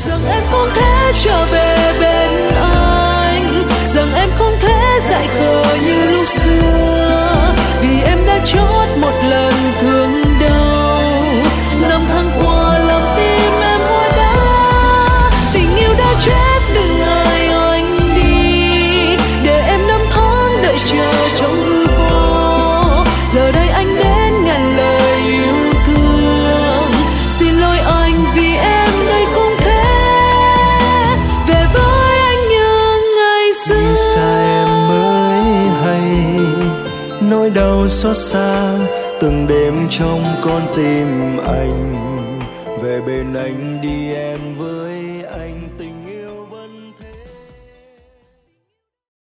rằng em không thể trở về bên anh, rằng em không thể dại khờ như lúc xưa, vì em đã chót một lần thương đau. Năm tháng qua làm tim em hóa đá, tình yêu đã chết đừng ai anh đi, để em năm tháng đợi chờ trong hư vô. Giờ đây anh đến ngàn lời yêu thương, xin lỗi anh vì em đây không thể về với anh như ngày xưa. Vì sao em mới hay nỗi đau xót xa từng đêm trong con tim anh, về bên anh đi em với